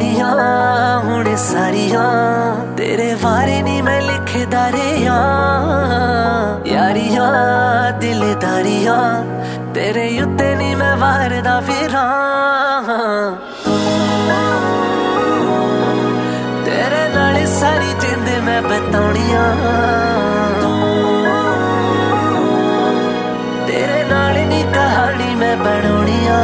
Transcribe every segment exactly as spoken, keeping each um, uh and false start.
बताउनिया हुणे सारिया तेरे बारे नी मैं लिखदा रेहा यारिया दिलदारिया तेरे उत्ते नी मैं वारदा फिरां तेरे नाल सारी जिंद मैं बताउनिया तेरे नाल नी कहानी मैं बनाउनिया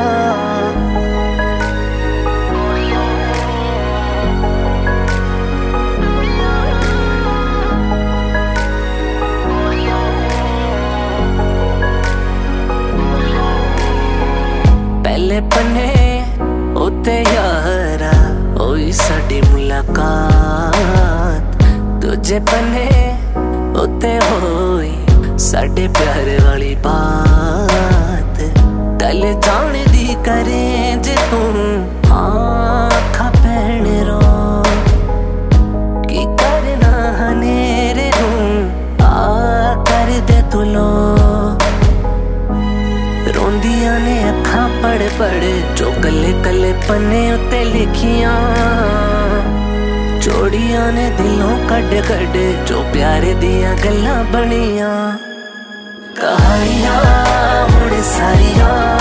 पहले पन्ने उत्ते यारा होई साडी मुलाकात दूजे पन्ने उत्ते होई साडे प्यार वाली बात गल जान दी करे जे तू आखा भैन रो की करना हनेरे नू आ कर दे तू लो रोंदिया ने अखा पड़ पड़ जो कले कले पन्ने उत्ते लिखियां जोड़िया ने दिलों कड कड जो प्यारे दिया गल्लां बनियां कहानियां हुण सारियां।